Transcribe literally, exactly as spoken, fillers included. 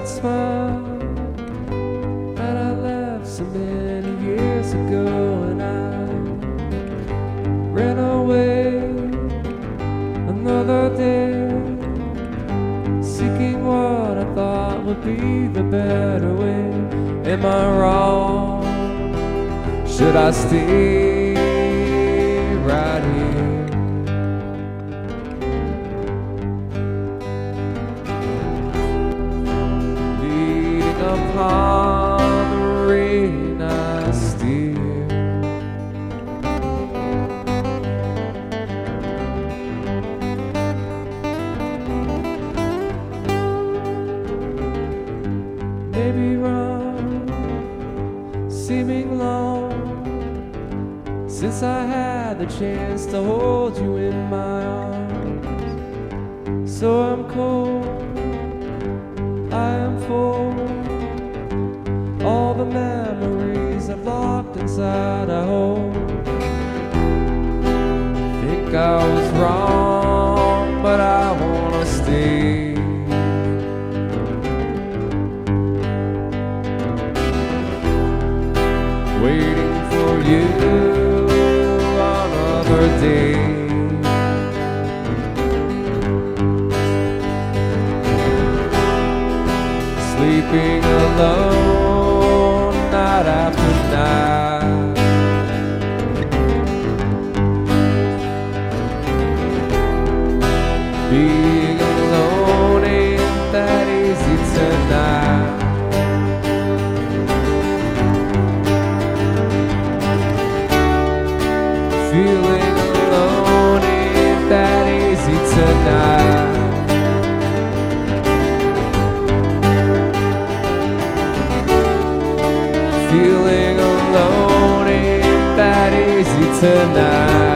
that smile that I left so many years ago, and I ran away another day, seeking what I thought would be the better way. Am I wrong? Should I stay right here? Leading upon the rain I steer, maybe wrong, seeming long, since I had the chance to hold you in my arms. So I'm cold, I am full, all the memories I've locked inside I hold. Think I was wrong, but I wanna stay. Waiting for you another day. Sleeping alone night after night. Being alone ain't that easy tonight. Feeling alone ain't that easy tonight. Feeling alone ain't that easy tonight.